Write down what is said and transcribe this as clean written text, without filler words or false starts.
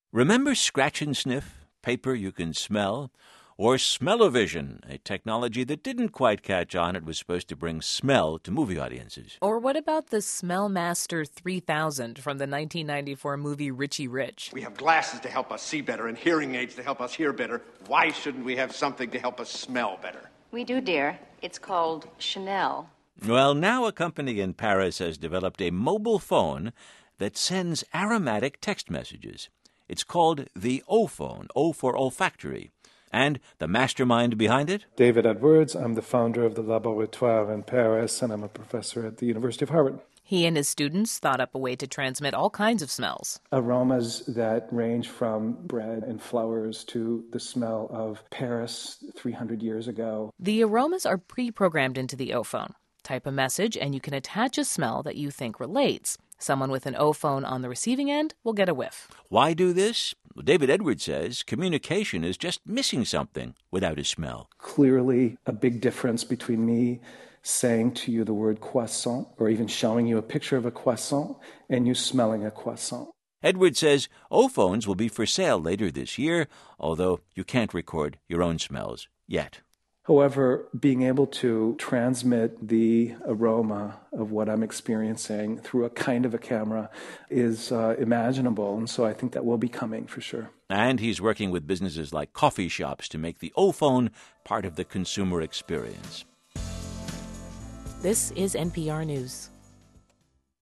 Remember Scratch and Sniff, paper you can smell? Or Smell-O-Vision, a technology that didn't quite catch on. It was supposed to bring smell to movie audiences. Or what about the Smellmaster 3000 from the 1994 movie Richie Rich? We have glasses to help us see better and hearing aids to help us hear better. Why shouldn't we have something to help us smell better? We do, dear. It's called Chanel. Well, now a company in Paris has developed a mobile phone that sends aromatic text messages. It's called the O-Phone, O for olfactory. And the mastermind behind it? David Edwards. I'm the founder of the Laboratoire in Paris, and I'm a professor at the University of Harvard. He and his students thought up a way to transmit all kinds of smells. Aromas that range from bread and flowers to the smell of Paris 300 years ago. The aromas are pre-programmed into the O-Phone. Type a message and you can attach a smell that you think relates. Someone with an O-Phone on the receiving end will get a whiff. Why do this? Well, David Edwards says communication is just missing something without a smell. Clearly a big difference between me saying to you the word croissant or even showing you a picture of a croissant and you smelling a croissant. Edwards says O-Phones will be for sale later this year, although you can't record your own smells yet. However, being able to transmit the aroma of what I'm experiencing through a kind of a camera is imaginable, and so I think that will be coming for sure. And he's working with businesses like coffee shops to make the O-Phone part of the consumer experience. This is NPR News.